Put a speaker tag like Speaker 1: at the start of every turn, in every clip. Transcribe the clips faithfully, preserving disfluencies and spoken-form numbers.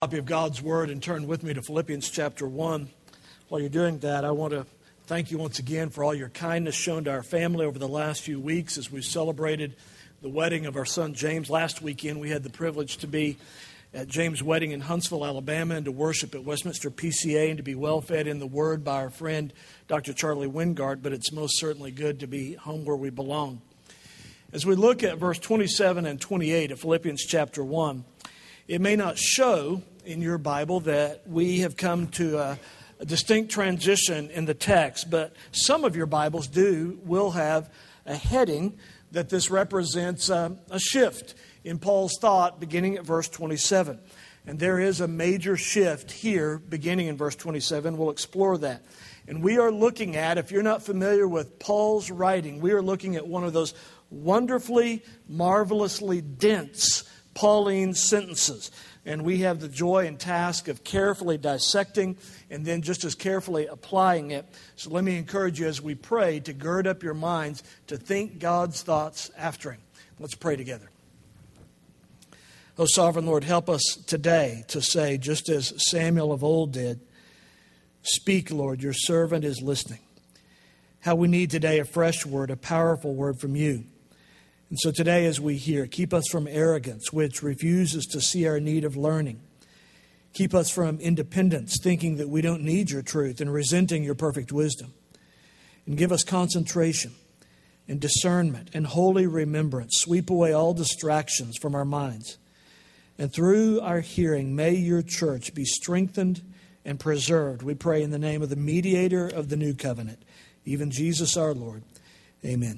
Speaker 1: Copy of God's Word and turn with me to Philippians chapter one. While you're doing that, I want to thank you once again for all your kindness shown to our family over the last few weeks as we celebrated the wedding of our son James. Last weekend we had the privilege to be at James' wedding in Huntsville, Alabama, and to worship at Westminster P C A and to be well fed in the Word by our friend Doctor Charlie Wingard, but it's most certainly good to be home where we belong. As we look at verse twenty-seven and twenty-eight of Philippians chapter one, it may not show in your Bible that we have come to a, a distinct transition in the text, but some of your Bibles do will have a heading that this represents a, a shift in Paul's thought beginning at verse twenty-seven. And there is a major shift here beginning in verse twenty-seven. We'll explore that. And we are looking at, if you're not familiar with Paul's writing, we are looking at one of those wonderfully, marvelously dense Pauline sentences. And we have the joy and task of carefully dissecting and then just as carefully applying it. So let me encourage you as we pray to gird up your minds to think God's thoughts after Him. Let's pray together. Oh, Sovereign Lord, help us today to say, just as Samuel of old did, speak, Lord, your servant is listening. How we need today a fresh word, a powerful word from you. And so today as we hear, keep us from arrogance, which refuses to see our need of learning. Keep us from independence, thinking that we don't need your truth and resenting your perfect wisdom. And give us concentration and discernment and holy remembrance. Sweep away all distractions from our minds. And through our hearing, may your church be strengthened and preserved. We pray in the name of the mediator of the new covenant, even Jesus our Lord. Amen.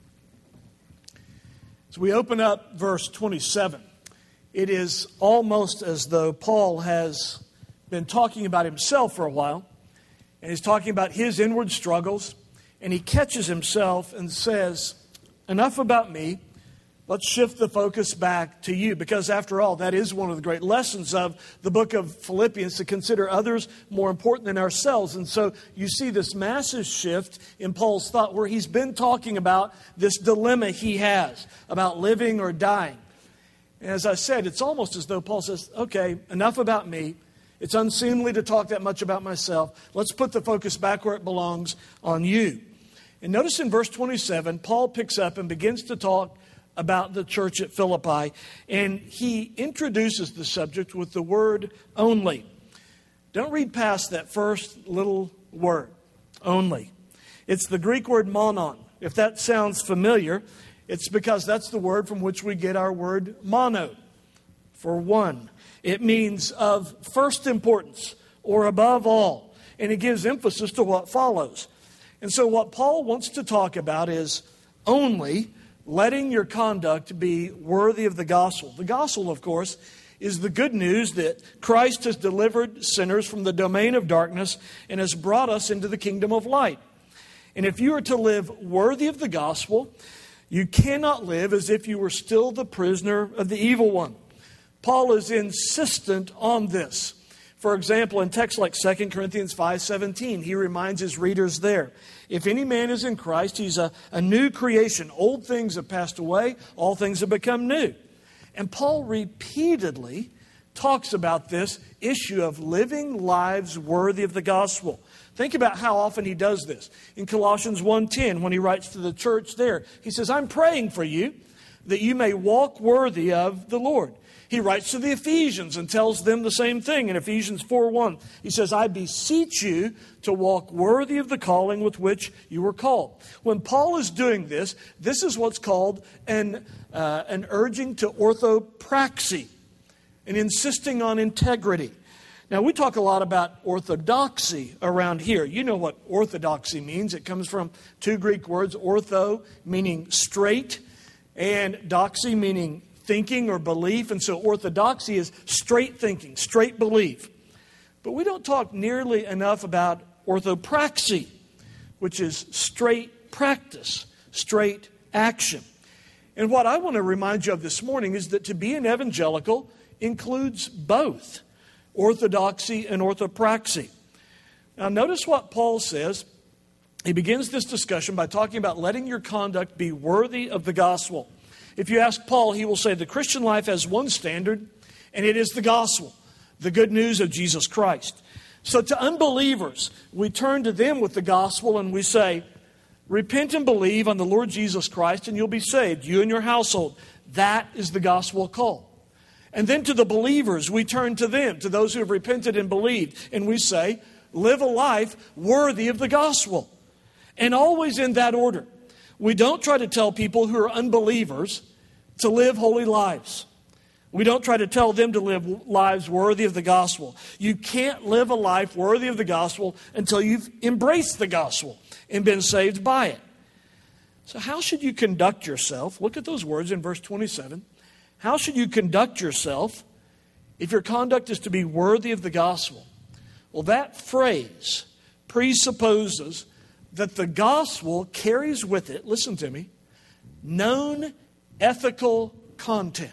Speaker 1: So we open up verse twenty-seven. It is almost as though Paul has been talking about himself for a while, and he's talking about his inward struggles, and he catches himself and says, enough about me, let's shift the focus back to you, because after all, that is one of the great lessons of the book of Philippians, to consider others more important than ourselves. And so you see this massive shift in Paul's thought where he's been talking about this dilemma he has about living or dying. And as I said, it's almost as though Paul says, okay, enough about me. It's unseemly to talk that much about myself. Let's put the focus back where it belongs, on you. And notice in verse twenty-seven, Paul picks up and begins to talk about the church at Philippi, and he introduces the subject with the word only. Don't read past that first little word, only. It's the Greek word monon. If that sounds familiar, it's because that's the word from which we get our word mono, for one. It means of first importance or above all, and it gives emphasis to what follows. And so what Paul wants to talk about is only letting your conduct be worthy of the gospel. The gospel, of course, is the good news that Christ has delivered sinners from the domain of darkness and has brought us into the kingdom of light. And if you are to live worthy of the gospel, you cannot live as if you were still the prisoner of the evil one. Paul is insistent on this. For example, in texts like Second Corinthians five seventeen, he reminds his readers there, if any man is in Christ, he's a, a new creation. Old things have passed away, all things have become new. And Paul repeatedly talks about this issue of living lives worthy of the gospel. Think about how often he does this. In Colossians one ten, when he writes to the church there, he says, I'm praying for you that you may walk worthy of the Lord. He writes to the Ephesians and tells them the same thing in Ephesians four one. He says, I beseech you to walk worthy of the calling with which you were called. When Paul is doing this, this is what's called an, uh, an urging to orthopraxy, an insisting on integrity. Now, we talk a lot about orthodoxy around here. You know what orthodoxy means. It comes from two Greek words, ortho, meaning straight, and doxy, meaning thinking or belief. And so orthodoxy is straight thinking, straight belief. But we don't talk nearly enough about orthopraxy, which is straight practice, straight action. And what I want to remind you of this morning is that to be an evangelical includes both orthodoxy and orthopraxy. Now notice what Paul says. He begins this discussion by talking about letting your conduct be worthy of the gospel. If you ask Paul, he will say the Christian life has one standard, and it is the gospel. the good news of Jesus Christ. So to unbelievers, we turn to them with the gospel and we say, repent and believe on the Lord Jesus Christ and you'll be saved, you and your household. That is the gospel call. And then to the believers, we turn to them, to those who have repented and believed, and we say, live a life worthy of the gospel. And always in that order. We don't try to tell people who are unbelievers to live holy lives. We don't try to tell them to live lives worthy of the gospel. You can't live a life worthy of the gospel until you've embraced the gospel and been saved by it. So how should you conduct yourself? Look at those words in verse twenty-seven. How should you conduct yourself if your conduct is to be worthy of the gospel? Well, that phrase presupposes that the gospel carries with it, listen to me, known ethical content,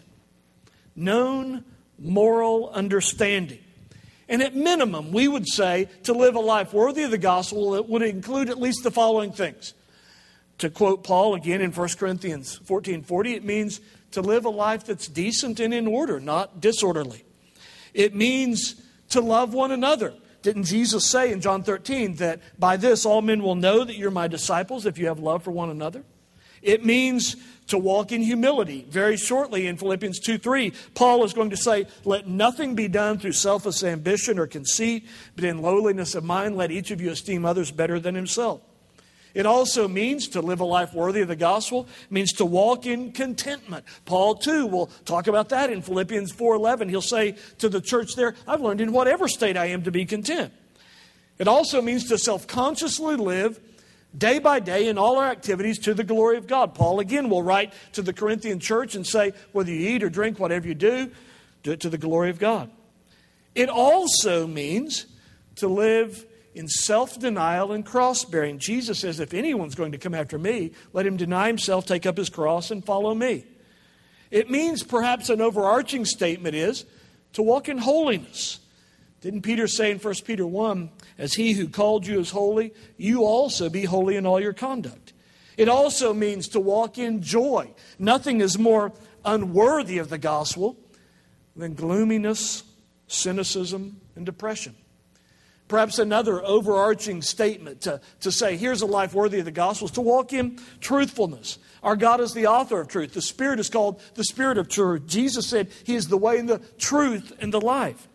Speaker 1: known moral understanding. And at minimum, we would say to live a life worthy of the gospel, it would include at least the following things. To quote Paul again in First Corinthians fourteen forty, it means to live a life that's decent and in order, not disorderly. It means to love one another. Didn't Jesus say in John thirteen that by this all men will know that you're my disciples if you have love for one another? It means to walk in humility. Very shortly in Philippians two three, Paul is going to say, let nothing be done through selfish ambition or conceit, but in lowliness of mind let each of you esteem others better than himself. It also means to live a life worthy of the gospel. It means to walk in contentment. Paul, too, will talk about that in Philippians four eleven. He'll say to the church there, I've learned in whatever state I am to be content. It also means to self-consciously live day by day in all our activities to the glory of God. Paul, again, will write to the Corinthian church and say, whether you eat or drink, whatever you do, do it to the glory of God. It also means to live in self-denial and cross-bearing. Jesus says, if anyone's going to come after me, let him deny himself, take up his cross, and follow me. It means perhaps an overarching statement is to walk in holiness. Didn't Peter say in First Peter one, as he who called you is holy, you also be holy in all your conduct. It also means to walk in joy. Nothing is more unworthy of the gospel than gloominess, cynicism, and depression. Perhaps another overarching statement to, to say, here's a life worthy of the gospel, is to walk in truthfulness. Our God is the author of truth. The Spirit is called the Spirit of truth. Jesus said he is the way and the truth and the life.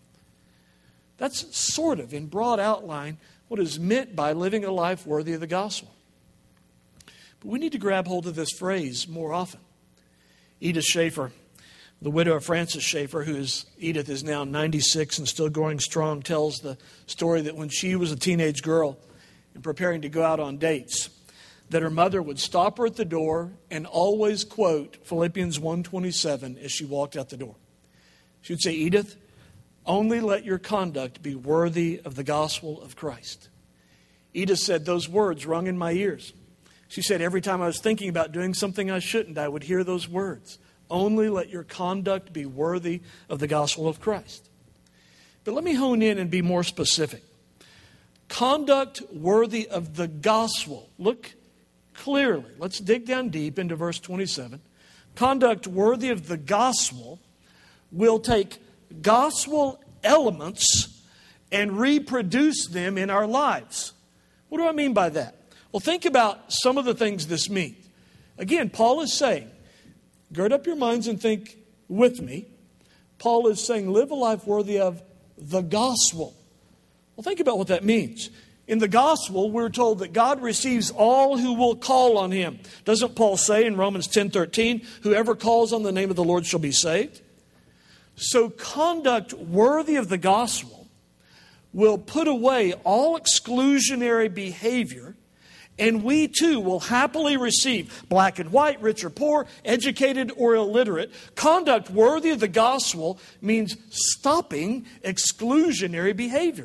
Speaker 1: That's sort of, in broad outline, what is meant by living a life worthy of the gospel. But we need to grab hold of this phrase more often. Edith Schaeffer, the widow of Francis Schaeffer, who is, Edith is now ninety-six and still going strong, tells the story that when she was a teenage girl and preparing to go out on dates, that her mother would stop her at the door and always quote Philippians one twenty-seven as she walked out the door. She would say, Edith, only let your conduct be worthy of the gospel of Christ. Edith said, those words rung in my ears. She said, every time I was thinking about doing something I shouldn't, I would hear those words. Only let your conduct be worthy of the gospel of Christ. But let me hone in and be more specific. Conduct worthy of the gospel. Look clearly. Let's dig down deep into verse twenty-seven. Conduct worthy of the gospel will take gospel elements and reproduce them in our lives. What do I mean by that? Well, think about some of the things this means. Again, Paul is saying, gird up your minds and think with me. Paul is saying, live a life worthy of the gospel. Well, think about what that means. In the gospel, we're told that God receives all who will call on him. Doesn't Paul say in Romans ten thirteen, whoever calls on the name of the Lord shall be saved? So conduct worthy of the gospel will put away all exclusionary behavior, and we too will happily receive, black and white, rich or poor, educated or illiterate. Conduct worthy of the gospel means stopping exclusionary behavior.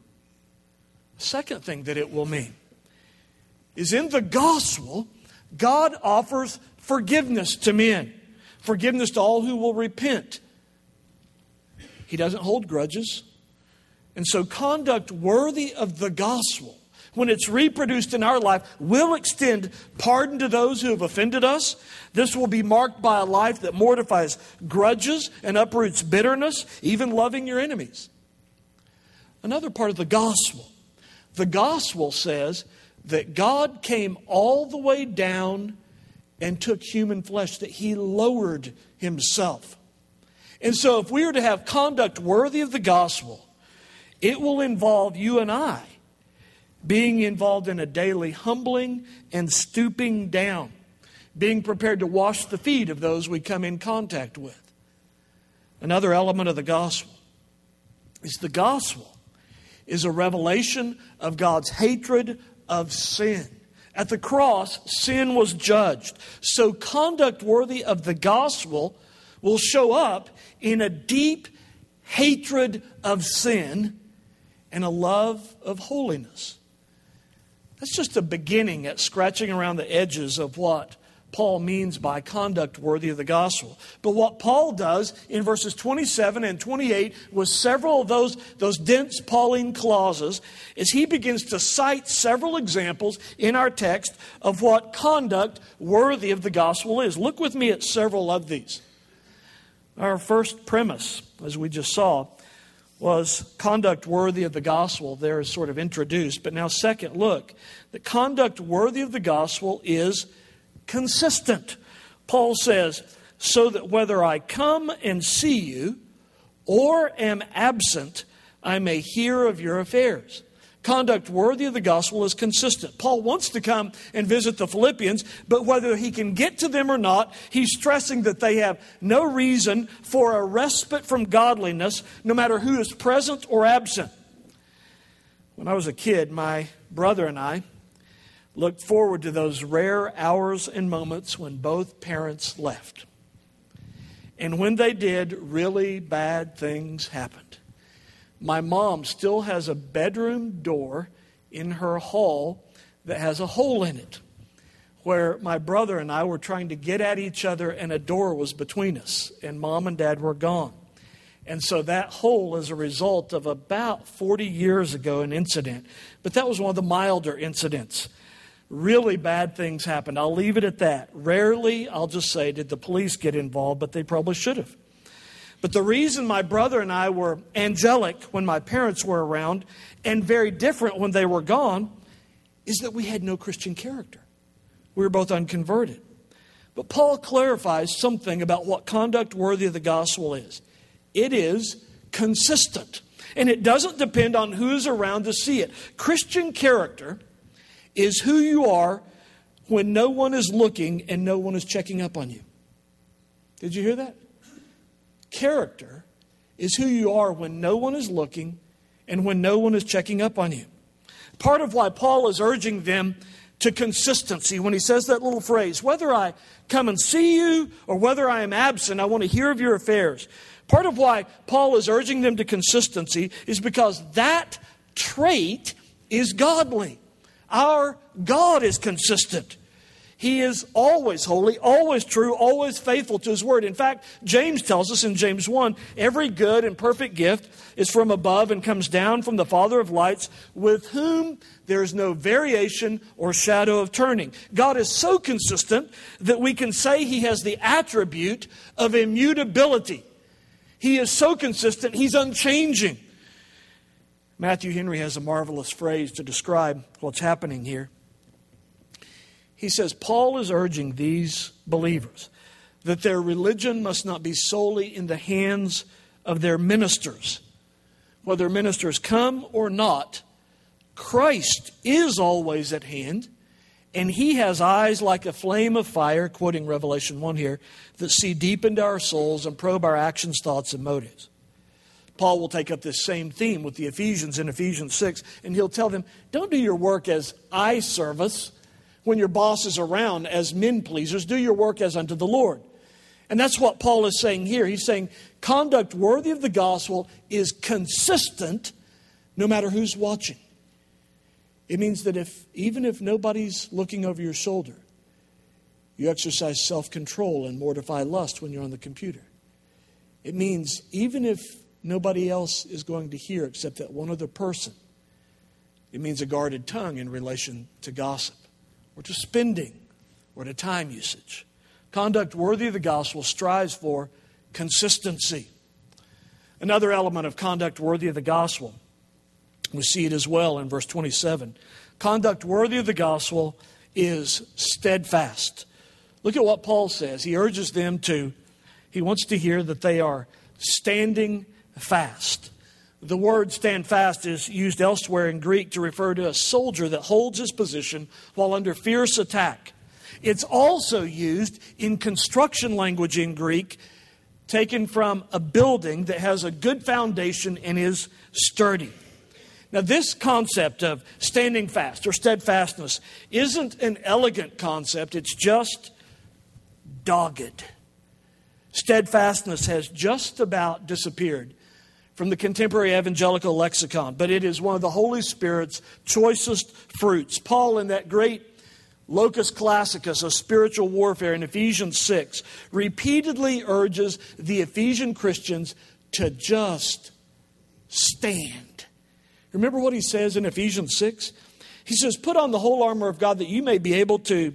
Speaker 1: The second thing that it will mean is in the gospel, God offers forgiveness to men, forgiveness to all who will repent. He doesn't hold grudges. And so conduct worthy of the gospel when it's reproduced in our life, will extend pardon to those who have offended us. This will be marked by a life that mortifies grudges and uproots bitterness, even loving your enemies. Another part of the gospel. The gospel says that God came all the way down and took human flesh, that He lowered Himself. And so if we are to have conduct worthy of the gospel, it will involve you and I being involved in a daily humbling and stooping down, being prepared to wash the feet of those we come in contact with. Another element of the gospel is the gospel is a revelation of God's hatred of sin. At the cross, sin was judged. So conduct worthy of the gospel will show up in a deep hatred of sin and a love of holiness. That's just a beginning at scratching around the edges of what Paul means by conduct worthy of the gospel. But what Paul does in verses twenty-seven and twenty-eight with several of those, those dense Pauline clauses is he begins to cite several examples in our text of what conduct worthy of the gospel is. Look with me at several of these. Our first premise, as we just saw, was conduct worthy of the gospel. There is sort of introduced. But now second, look, the conduct worthy of the gospel is consistent. Paul says, so that whether I come and see you or am absent, I may hear of your affairs. Conduct worthy of the gospel is consistent. Paul wants to come and visit the Philippians, but whether he can get to them or not, he's stressing that they have no reason for a respite from godliness, no matter who is present or absent. When I was a kid, my brother and I looked forward to those rare hours and moments when both parents left. And when they did, really bad things happened. My mom still has a bedroom door in her hall that has a hole in it, where my brother and I were trying to get at each other and a door was between us, and Mom and Dad were gone. And so that hole is a result of about forty years ago, an incident. But that was one of the milder incidents. Really bad things happened. I'll leave it at that. Rarely, I'll just say, did the police get involved, but they probably should have. But the reason my brother and I were angelic when my parents were around and very different when they were gone is that we had no Christian character. We were both unconverted. But Paul clarifies something about what conduct worthy of the gospel is. It is consistent. And it doesn't depend on who's around to see it. Christian character is who you are when no one is looking and no one is checking up on you. Did you hear that? Character is who you are when no one is looking and when no one is checking up on you. Part of why Paul is urging them to consistency when he says that little phrase, whether I come and see you or whether I am absent, I want to hear of your affairs. Part of why Paul is urging them to consistency is because that trait is godly. Our God is consistent. He is always holy, always true, always faithful to His word. In fact, James tells us in James one, every good and perfect gift is from above and comes down from the Father of lights, with whom there is no variation or shadow of turning. God is so consistent that we can say He has the attribute of immutability. He is so consistent, He's unchanging. Matthew Henry has a marvelous phrase to describe what's happening here. He says, Paul is urging these believers that their religion must not be solely in the hands of their ministers. Whether ministers come or not, Christ is always at hand, and He has eyes like a flame of fire, quoting Revelation one here, that see deep into our souls and probe our actions, thoughts, and motives. Paul will take up this same theme with the Ephesians in Ephesians six, and he'll tell them, don't do your work as eye service when your boss is around as men pleasers. Do your work as unto the Lord. And that's what Paul is saying here. He's saying conduct worthy of the gospel is consistent no matter who's watching. It means that if even if nobody's looking over your shoulder, you exercise self-control and mortify lust when you're on the computer. It means even if nobody else is going to hear except that one other person, It means a guarded tongue in relation to gossip, or to spending, or to time usage. Conduct worthy of the gospel strives for consistency. Another element of conduct worthy of the gospel, we see it as well in verse twenty-seven. Conduct worthy of the gospel is steadfast. Look at what Paul says. He urges them to, he wants to hear that they are standing fast. The word stand fast is used elsewhere in Greek to refer to a soldier that holds his position while under fierce attack. It's also used in construction language in Greek, taken from a building that has a good foundation and is sturdy. Now, this concept of standing fast or steadfastness isn't an elegant concept. It's just dogged. Steadfastness has just about disappeared from the contemporary evangelical lexicon, but it is one of the Holy Spirit's choicest fruits. Paul, in that great locus classicus of spiritual warfare in Ephesians six, repeatedly urges the Ephesian Christians to just stand. Remember what he says in Ephesians six? He says, put on the whole armor of God that you may be able to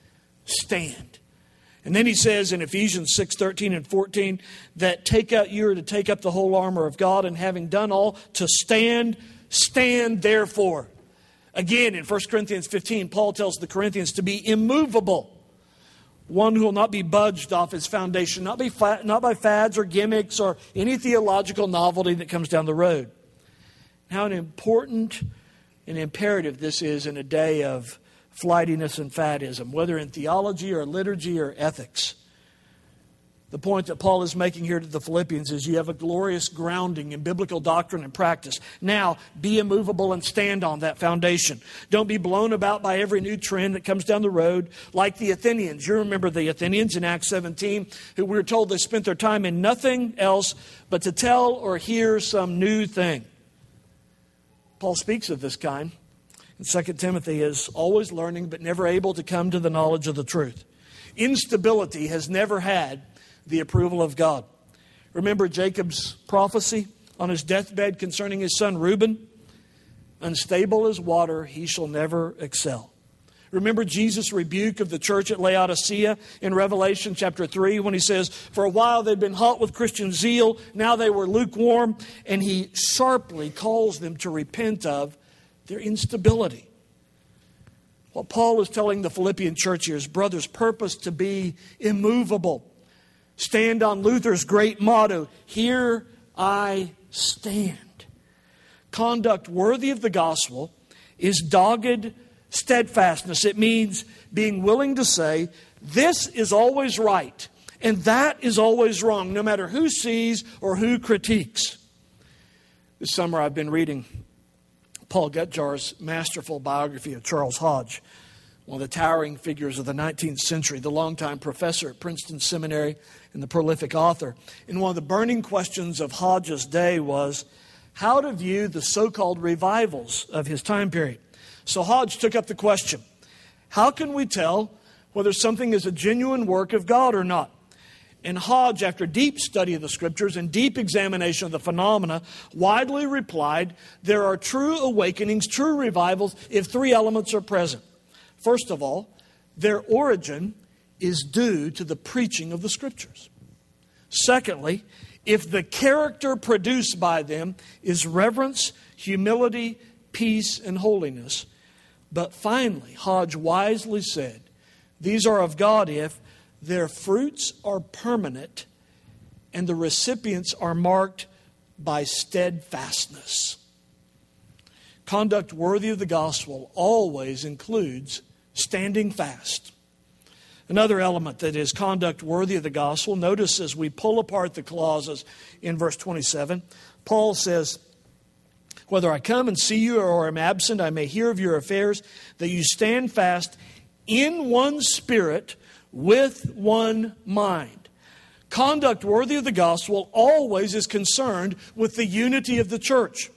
Speaker 1: stand. And then he says in Ephesians six, thirteen and fourteen, that take out, you are to take up the whole armor of God, and having done all, to stand, stand therefore. Again, in First Corinthians fifteen, Paul tells the Corinthians to be immovable. One who will not be budged off his foundation, not, be fa- not by fads or gimmicks or any theological novelty that comes down the road. How important and imperative this is in a day of flightiness and faddism, whether in theology or liturgy or ethics. The point that Paul is making here to the Philippians is you have a glorious grounding in biblical doctrine and practice. Now, be immovable and stand on that foundation. Don't be blown about by every new trend that comes down the road, like the Athenians. You remember the Athenians in Acts seventeen, who we were told they spent their time in nothing else but to tell or hear some new thing. Paul speaks of this kind. And Second Timothy is always learning but never able to come to the knowledge of the truth. Instability has never had the approval of God. Remember Jacob's prophecy on his deathbed concerning his son Reuben? Unstable as water, he shall never excel. Remember Jesus' rebuke of the church at Laodicea in Revelation chapter three when he says, for a while they'd been hot with Christian zeal, now they were lukewarm, and he sharply calls them to repent of their instability. What Paul is telling the Philippian church here is, brothers, purpose to be immovable. Stand on Luther's great motto, here I stand. Conduct worthy of the gospel is dogged steadfastness. It means being willing to say, this is always right, and that is always wrong, no matter who sees or who critiques. This summer I've been reading Paul Gutjar's masterful biography of Charles Hodge, one of the towering figures of the nineteenth century, the longtime professor at Princeton Seminary and the prolific author. And one of the burning questions of Hodge's day was how to view the so-called revivals of his time period. So Hodge took up the question, how can we tell whether something is a genuine work of God or not? And Hodge, after deep study of the Scriptures and deep examination of the phenomena, widely replied, there are true awakenings, true revivals, if three elements are present. First of all, their origin is due to the preaching of the Scriptures. Secondly, if the character produced by them is reverence, humility, peace, and holiness. But finally, Hodge wisely said, these are of God if their fruits are permanent and the recipients are marked by steadfastness. Conduct worthy of the gospel always includes standing fast. Another element that is conduct worthy of the gospel, notice as we pull apart the clauses in verse twenty-seven, Paul says, whether I come and see you or am absent, I may hear of your affairs, that you stand fast in one spirit, with one mind. Conduct worthy of the gospel always is concerned with the unity of the church.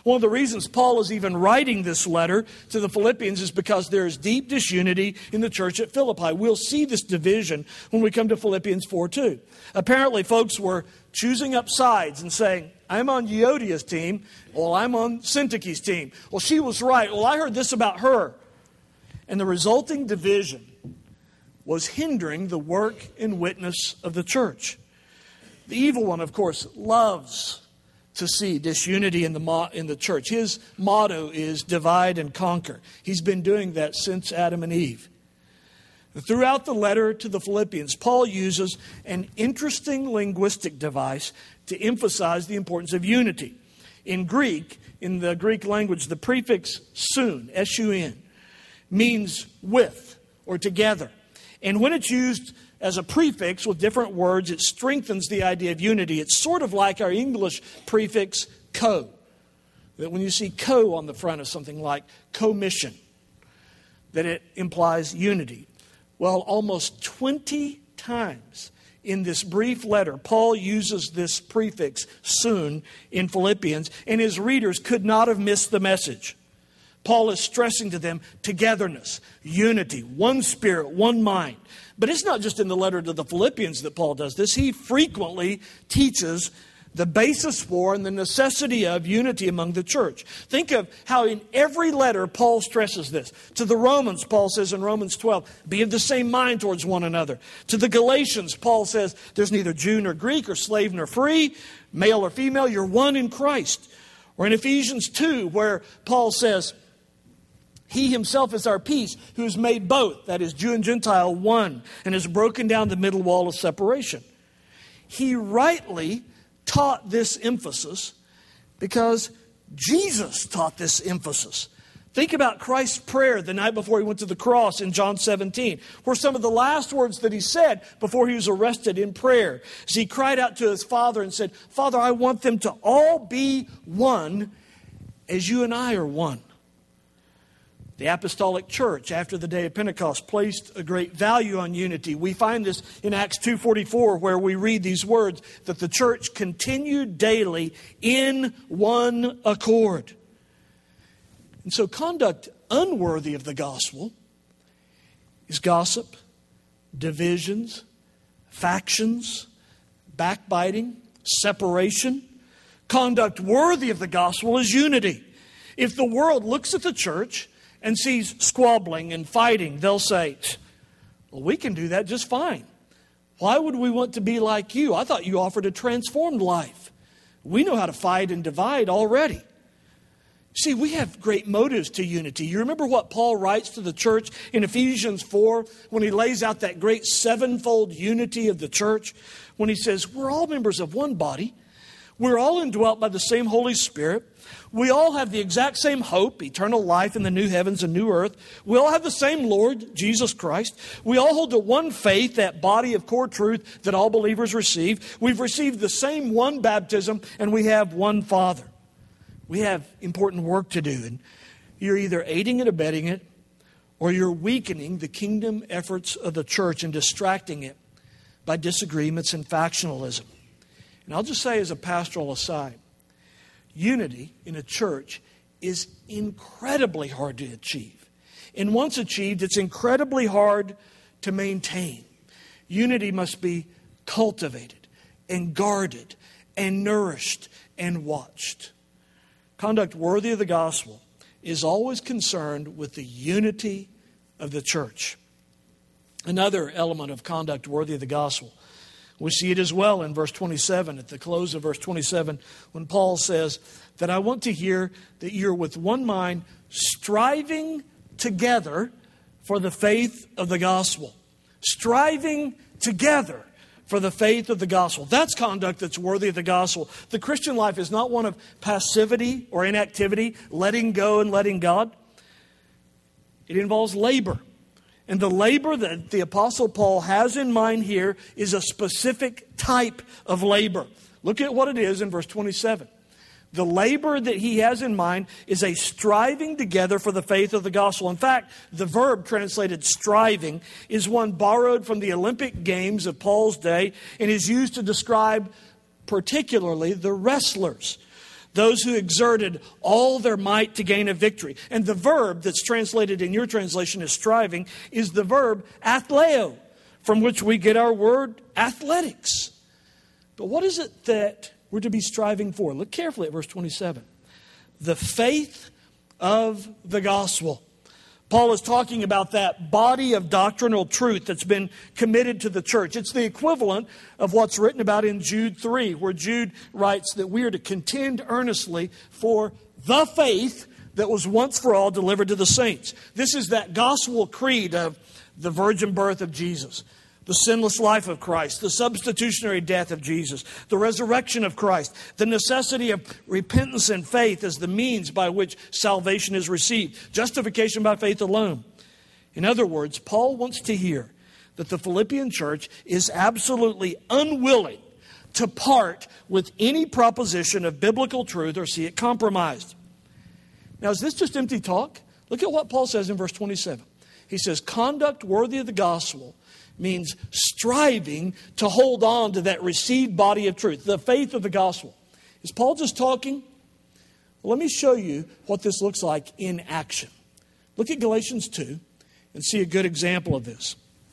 Speaker 1: One of the reasons Paul is even writing this letter to the Philippians is because there is deep disunity in the church at Philippi. We'll see this division when we come to Philippians four two. Apparently, folks were choosing up sides and saying, I'm on Euodia's team, well, I'm on Syntyche's team. Well, she was right. Well, I heard this about her. And the resulting division was hindering the work and witness of the church. The evil one, of course, loves to see disunity in the mo- in the church. His motto is divide and conquer. He's been doing that since Adam and Eve. Throughout the letter to the Philippians, Paul uses an interesting linguistic device to emphasize the importance of unity. In Greek, in the Greek language, the prefix sun, S U N, means with or together. And when it's used as a prefix with different words, it strengthens the idea of unity. It's sort of like our English prefix co. That when you see co on the front of something like commission, that it implies unity. Well, almost twenty times in this brief letter, Paul uses this prefix sun in Philippians, and his readers could not have missed the message. Paul is stressing to them togetherness, unity, one spirit, one mind. But it's not just in the letter to the Philippians that Paul does this. He frequently teaches the basis for and the necessity of unity among the church. Think of how in every letter Paul stresses this. To the Romans, Paul says in Romans twelve, be of the same mind towards one another. To the Galatians, Paul says, there's neither Jew nor Greek or slave nor free, male or female, you're one in Christ. Or in Ephesians two, where Paul says, He himself is our peace, who has made both, that is Jew and Gentile, one, and has broken down the middle wall of separation. He rightly taught this emphasis because Jesus taught this emphasis. Think about Christ's prayer the night before he went to the cross in John seventeen, where some of the last words that he said before he was arrested in prayer, as he cried out to his Father and said, Father, I want them to all be one as you and I are one. The Apostolic Church, after the day of Pentecost, placed a great value on unity. We find this in Acts two forty-four, where we read these words, that the church continued daily in one accord. And so conduct unworthy of the gospel is gossip, divisions, factions, backbiting, separation. Conduct worthy of the gospel is unity. If the world looks at the church and sees squabbling and fighting, they'll say, well, we can do that just fine. Why would we want to be like you? I thought you offered a transformed life. We know how to fight and divide already. See, we have great motives to unity. You remember what Paul writes to the church in Ephesians four when he lays out that great sevenfold unity of the church? When he says, we're all members of one body. We're all indwelt by the same Holy Spirit. We all have the exact same hope, eternal life in the new heavens and new earth. We all have the same Lord, Jesus Christ. We all hold to one faith, that body of core truth that all believers receive. We've received the same one baptism, and we have one Father. We have important work to do, and you're either aiding and abetting it, or you're weakening the kingdom efforts of the church and distracting it by disagreements and factionalism. And I'll just say as a pastoral aside, unity in a church is incredibly hard to achieve. And once achieved, it's incredibly hard to maintain. Unity must be cultivated and guarded and nourished and watched. Conduct worthy of the gospel is always concerned with the unity of the church. Another element of conduct worthy of the gospel, we see it as well in verse twenty-seven, at the close of verse twenty-seven, when Paul says that I want to hear that you're with one mind, striving together for the faith of the gospel. Striving together for the faith of the gospel. That's conduct that's worthy of the gospel. The Christian life is not one of passivity or inactivity, letting go and letting God. It involves labor. And the labor that the Apostle Paul has in mind here is a specific type of labor. Look at what it is in verse twenty-seven. The labor that he has in mind is a striving together for the faith of the gospel. In fact, the verb translated striving is one borrowed from the Olympic Games of Paul's day and is used to describe particularly the wrestlers. those who exerted all their might to gain a victory. And the verb that's translated in your translation as striving is the verb athleo, from which we get our word athletics. But what is it that we're to be striving for? Look carefully at verse twenty-seven. The faith of the gospel. Paul is talking about that body of doctrinal truth that's been committed to the church. It's the equivalent of what's written about in Jude three, where Jude writes that we are to contend earnestly for the faith that was once for all delivered to the saints. This is that gospel creed of the virgin birth of Jesus, the sinless life of Christ, the substitutionary death of Jesus, the resurrection of Christ, the necessity of repentance and faith as the means by which salvation is received, justification by faith alone. In other words, Paul wants to hear that the Philippian church is absolutely unwilling to part with any proposition of biblical truth or see it compromised. Now, is this just empty talk? Look at what Paul says in verse twenty-seven. He says, conduct worthy of the gospel means striving to hold on to that received body of truth, the faith of the gospel. Is Paul just talking? Well, let me show you what this looks like in action. Look at Galatians two and see a good example of this.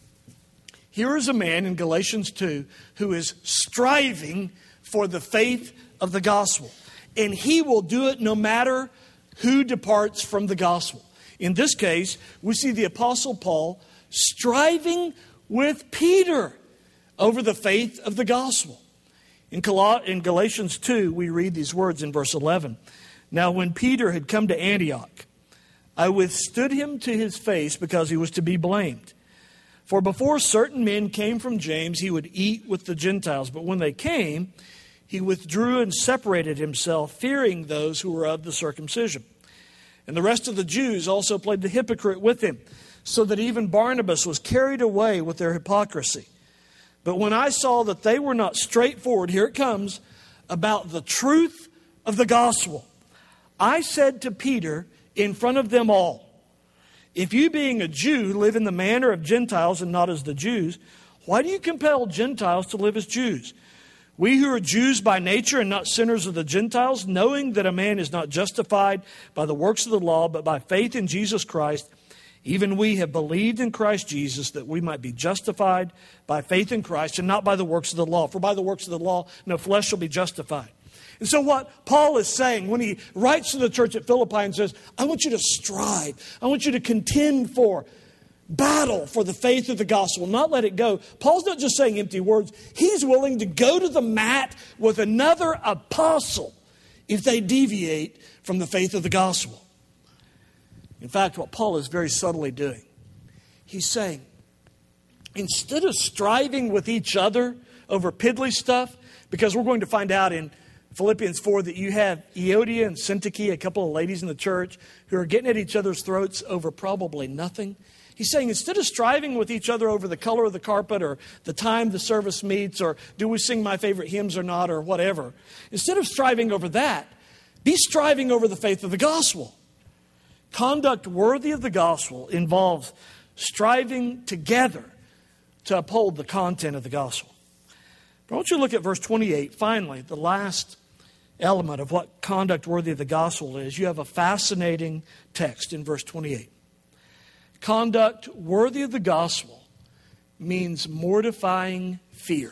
Speaker 1: Here is a man in Galatians two who is striving for the faith of the gospel. And he will do it no matter who departs from the gospel. In this case, we see the Apostle Paul striving with Peter over the faith of the gospel. In Galatians two, we read these words in verse eleven. Now when Peter had come to Antioch, I withstood him to his face because he was to be blamed. For before certain men came from James, he would eat with the Gentiles. But when they came, he withdrew and separated himself, fearing those who were of the circumcision. And the rest of the Jews also played the hypocrite with him, so that even Barnabas was carried away with their hypocrisy. But when I saw that they were not straightforward, here it comes, about the truth of the gospel, I said to Peter in front of them all, if you being a Jew live in the manner of Gentiles and not as the Jews, why do you compel Gentiles to live as Jews? We who are Jews by nature and not sinners of the Gentiles, knowing that a man is not justified by the works of the law, but by faith in Jesus Christ, even we have believed in Christ Jesus that we might be justified by faith in Christ and not by the works of the law. For by the works of the law, no flesh shall be justified. And so what Paul is saying when he writes to the church at Philippi and says, I want you to strive. I want you to contend for, battle for the faith of the gospel, not let it go. Paul's not just saying empty words. He's willing to go to the mat with another apostle if they deviate from the faith of the gospel. In fact, what Paul is very subtly doing, he's saying, instead of striving with each other over piddly stuff, because we're going to find out in Philippians four that you have Euodia and Syntyche, a couple of ladies in the church, who are getting at each other's throats over probably nothing. He's saying instead of striving with each other over the color of the carpet or the time the service meets or do we sing my favorite hymns or not or whatever, instead of striving over that, be striving over the faith of the gospel. Conduct worthy of the gospel involves striving together to uphold the content of the gospel. But I want you to look at verse twenty-eight. Finally, the last element of what conduct worthy of the gospel is. You have a fascinating text in verse twenty-eight. Conduct worthy of the gospel means mortifying fear.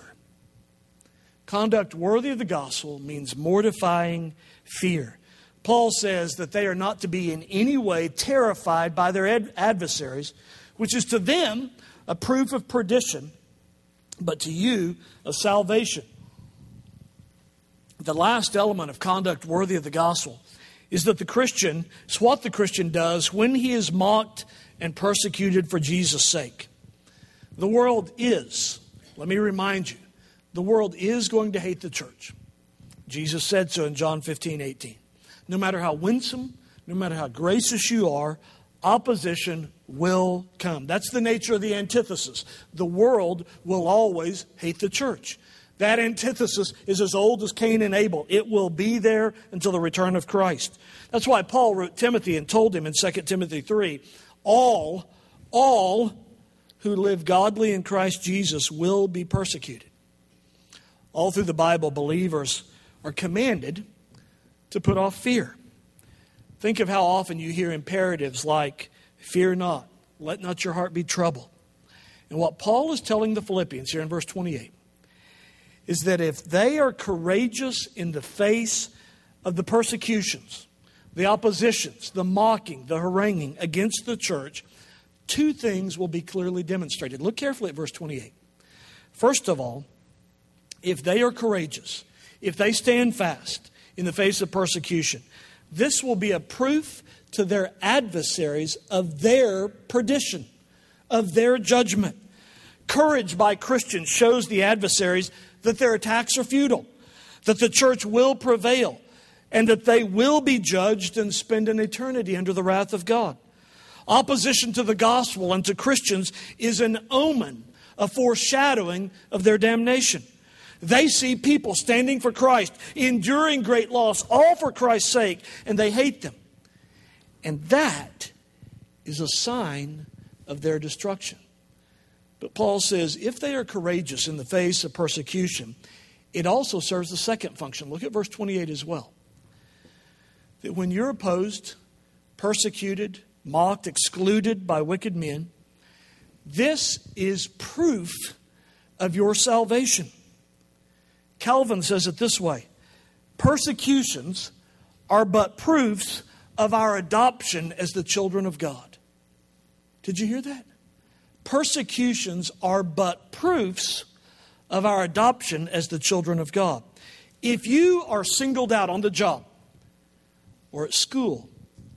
Speaker 1: Conduct worthy of the gospel means mortifying fear. Paul says that they are not to be in any way terrified by their ad- adversaries, which is to them a proof of perdition, but to you of salvation. The last element of conduct worthy of the gospel is that the Christian, it's what the Christian does when he is mocked and persecuted for Jesus' sake. The world is, let me remind you, the world is going to hate the church. Jesus said so in John fifteen eighteen. No matter how winsome, no matter how gracious you are, opposition will come. That's the nature of the antithesis. The world will always hate the church. That antithesis is as old as Cain and Abel. It will be there until the return of Christ. That's why Paul wrote Timothy and told him in Second Timothy three, all, all who live godly in Christ Jesus will be persecuted. All through the Bible, believers are commanded to put off fear. Think of how often you hear imperatives like, fear not, let not your heart be troubled. And what Paul is telling the Philippians here in verse twenty-eight is that if they are courageous in the face of the persecutions, the oppositions, the mocking, the haranguing against the church, two things will be clearly demonstrated. Look carefully at verse twenty-eight. First of all, if they are courageous, if they stand fast in the face of persecution, this will be a proof to their adversaries of their perdition, of their judgment. Courage by Christians shows the adversaries that their attacks are futile, that the church will prevail, and that they will be judged and spend an eternity under the wrath of God. Opposition to the gospel and to Christians is an omen, a foreshadowing of their damnation. They see people standing for Christ, enduring great loss, all for Christ's sake, and they hate them. And that is a sign of their destruction. But Paul says if they are courageous in the face of persecution, it also serves the second function. Look at verse twenty-eight as well. That when you're opposed, persecuted, mocked, excluded by wicked men, this is proof of your salvation. Calvin says it this way: persecutions are but proofs of our adoption as the children of God. Did you hear that? Persecutions are but proofs of our adoption as the children of God. If you are singled out on the job, or at school,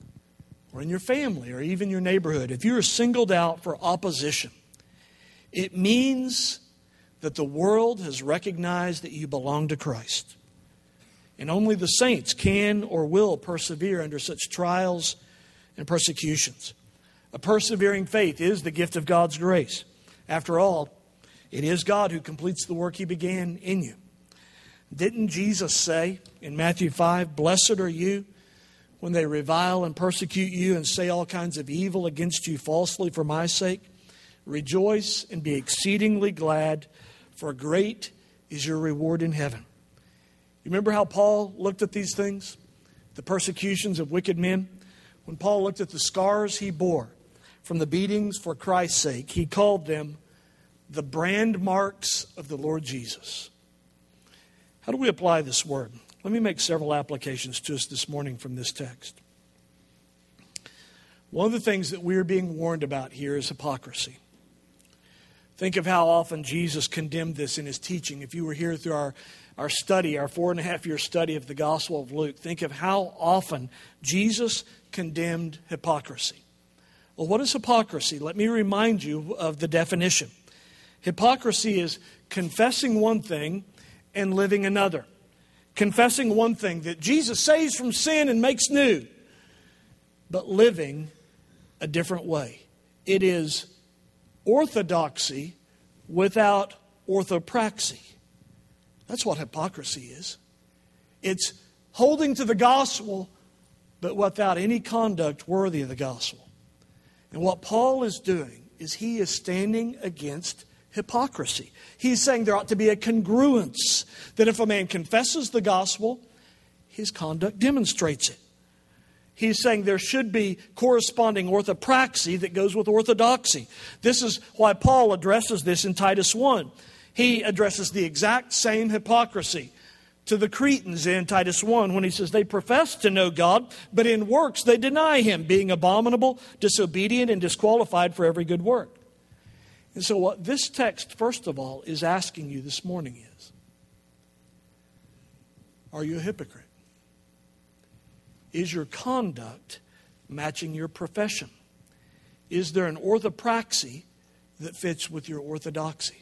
Speaker 1: or in your family, or even your neighborhood, if you are singled out for opposition, it means that the world has recognized that you belong to Christ. And only the saints can or will persevere under such trials and persecutions. A persevering faith is the gift of God's grace. After all, it is God who completes the work He began in you. Didn't Jesus say in Matthew five, "Blessed are you when they revile and persecute you and say all kinds of evil against you falsely for my sake? Rejoice and be exceedingly glad, for great is your reward in heaven." You remember how Paul looked at these things? The persecutions of wicked men? When Paul looked at the scars he bore from the beatings for Christ's sake, he called them the brand marks of the Lord Jesus. How do we apply this word? Let me make several applications to us this morning from this text. One of the things that we're being warned about here is hypocrisy. Think of how often Jesus condemned this in His teaching. If you were here through our, our study, our four and a half year study of the Gospel of Luke, think of how often Jesus condemned hypocrisy. Well, what is hypocrisy? Let me remind you of the definition. Hypocrisy is confessing one thing and living another. Confessing one thing that Jesus saves from sin and makes new, but living a different way. It is orthodoxy without orthopraxy. That's what hypocrisy is. It's holding to the gospel, but without any conduct worthy of the gospel. And what Paul is doing is he is standing against hypocrisy. He's saying there ought to be a congruence, that if a man confesses the gospel, his conduct demonstrates it. He's saying there should be corresponding orthopraxy that goes with orthodoxy. This is why Paul addresses this in Titus one. He addresses the exact same hypocrisy to the Cretans in Titus one when he says they profess to know God, but in works they deny Him, being abominable, disobedient, and disqualified for every good work. And so what this text, first of all, is asking you this morning is, are you a hypocrite? Is your conduct matching your profession? Is there an orthopraxy that fits with your orthodoxy?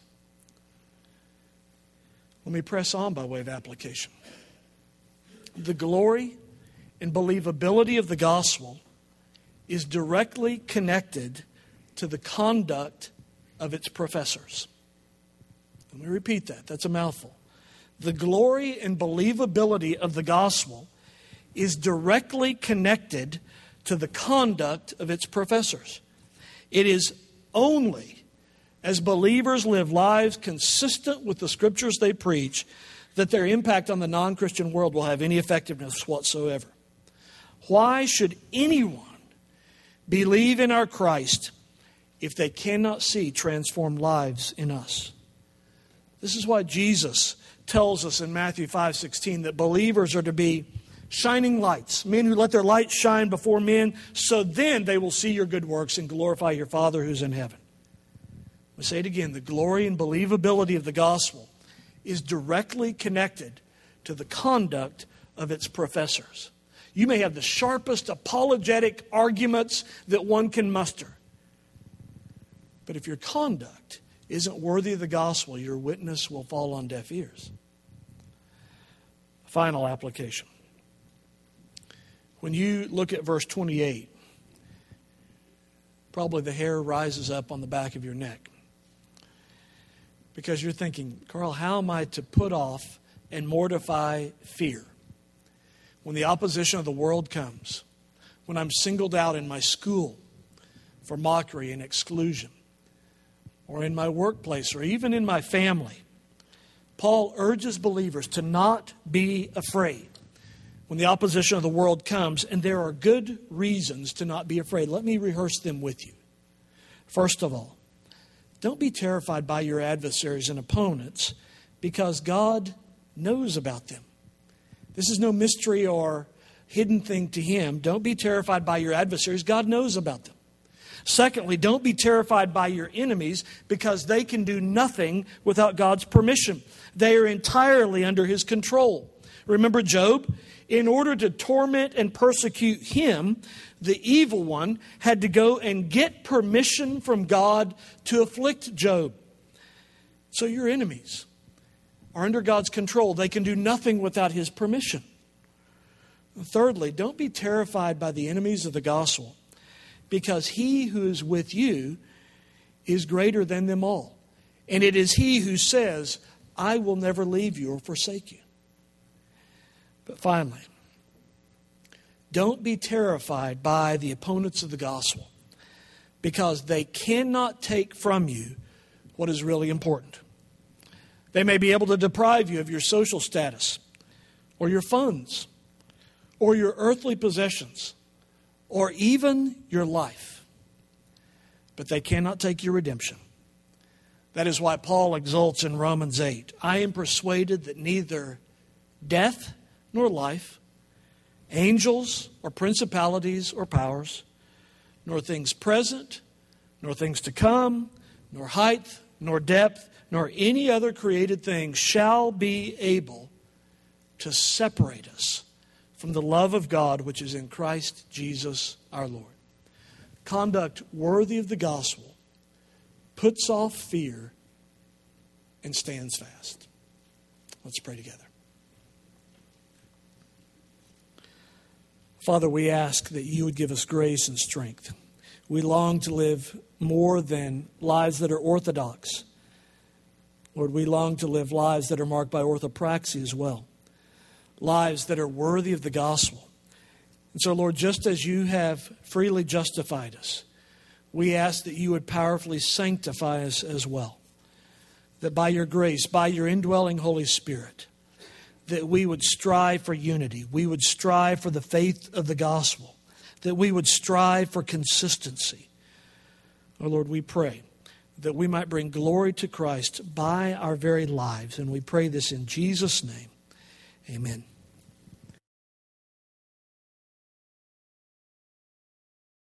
Speaker 1: Let me press on by way of application. The glory and believability of the gospel is directly connected to the conduct of its professors. Let me repeat that. That's a mouthful. The glory and believability of the gospel is directly connected to the conduct of its professors. It is only as believers live lives consistent with the scriptures they preach that their impact on the non-Christian world will have any effectiveness whatsoever. Why should anyone believe in our Christ if they cannot see transformed lives in us? This is why Jesus tells us in Matthew five sixteen that believers are to be shining lights, men who let their light shine before men, so then they will see your good works and glorify your Father who's in heaven. We say it again, the glory and believability of the gospel is directly connected to the conduct of its professors. You may have the sharpest apologetic arguments that one can muster, but if your conduct isn't worthy of the gospel, your witness will fall on deaf ears. Final application. When you look at verse twenty-eight, probably the hair rises up on the back of your neck. Because you're thinking, Carl, how am I to put off and mortify fear when the opposition of the world comes, when I'm singled out in my school for mockery and exclusion, or in my workplace, or even in my family? Paul urges believers to not be afraid when the opposition of the world comes, and there are good reasons to not be afraid. Let me rehearse them with you. First of all, don't be terrified by your adversaries and opponents, because God knows about them. This is no mystery or hidden thing to Him. Don't be terrified by your adversaries. God knows about them. Secondly, don't be terrified by your enemies, because they can do nothing without God's permission. They are entirely under His control. Remember Job? In order to torment and persecute him, the evil one had to go and get permission from God to afflict Job. So your enemies are under God's control. They can do nothing without His permission. Thirdly, don't be terrified by the enemies of the gospel, because He who is with you is greater than them all. And it is He who says, I will never leave you or forsake you. But finally, don't be terrified by the opponents of the gospel, because they cannot take from you what is really important. They may be able to deprive you of your social status, or your funds, or your earthly possessions, or even your life. But they cannot take your redemption. That is why Paul exults in Romans eight. I am persuaded that neither death nor life, angels or principalities or powers, nor things present, nor things to come, nor height, nor depth, nor any other created thing shall be able to separate us from the love of God which is in Christ Jesus our Lord. Conduct worthy of the gospel puts off fear and stands fast. Let's pray together. Father, we ask that You would give us grace and strength. We long to live more than lives that are orthodox. Lord, we long to live lives that are marked by orthopraxy as well. Lives that are worthy of the gospel. And so, Lord, just as You have freely justified us, we ask that You would powerfully sanctify us as well. That by Your grace, by Your indwelling Holy Spirit, that we would strive for unity. We would strive for the faith of the gospel. That we would strive for consistency. Oh Lord, we pray that we might bring glory to Christ by our very lives. And we pray this in Jesus' name. Amen.